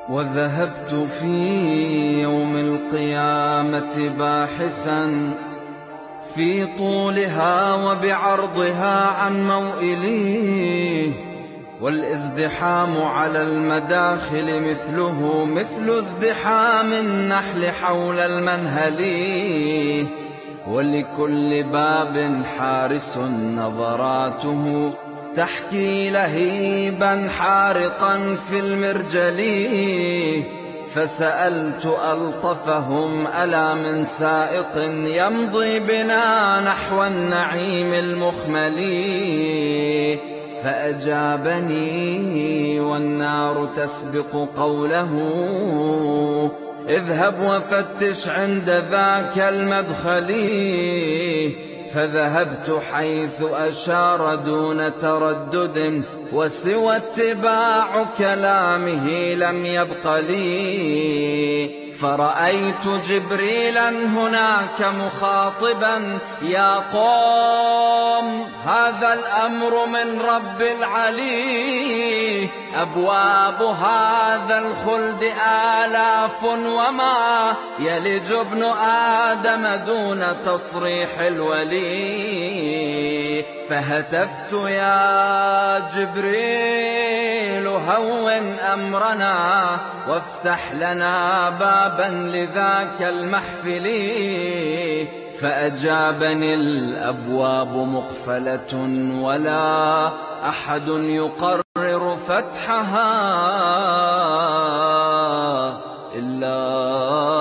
وذهبت في يوم القيامة باحثا في طولها وبعرضها عن موئلي، والازدحام على المداخل مثله مثل ازدحام النحل حول المنهل، ولكل باب حارس نظراته تحكي لهيبا حارقا في المرجل. فسألت ألطفهم ألا من سائق يمضي بنا نحو النعيم المخمل، فأجابني والنار تسبق قوله اذهب وفتش عند ذاك المدخل. فذهبت حيث أشار دون تردد، وسوى اتباع كلامه لم يبق لي. فرأيت جبريلا هناك مخاطبا يا قوم هذا الأمر من رب العلي، أبواب هذا الخلد آلاف وما يلج ابن آدم دون تصريح الولي. فهتفت يا جبريل هون أمرنا وافتح لنا بابا لذاك المحفل. فأجابني الأبواب مقفلة ولا أحد يقرر فتحها إلا